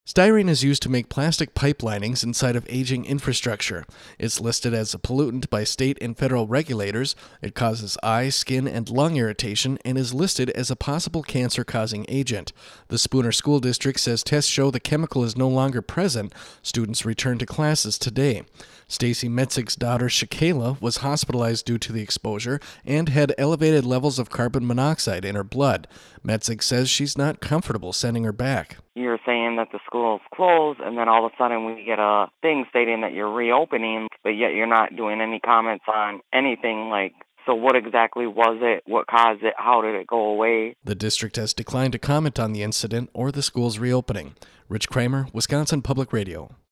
Styrene is used to make plastic pipe linings inside of aging infrastructure. It's listed as a pollutant by state and federal regulators. It causes eye, skin, and lung irritation and is listed as a possible cancer-causing agent. The Spooner School District says tests show the chemical is no longer present. Students return to classes today. Stacy Metzig's daughter, Shakayla, was hospitalized due to the exposure and had elevated levels of carbon monoxide in her blood. Metzig says she's not comfortable sending her back. You're saying that the school's closed, and then all of a sudden we get a thing stating that you're reopening, but yet you're not doing any comments on anything like, so what exactly was it? What caused it? How did it go away? The district has declined to comment on the incident or the school's reopening. Rich Kramer, Wisconsin Public Radio.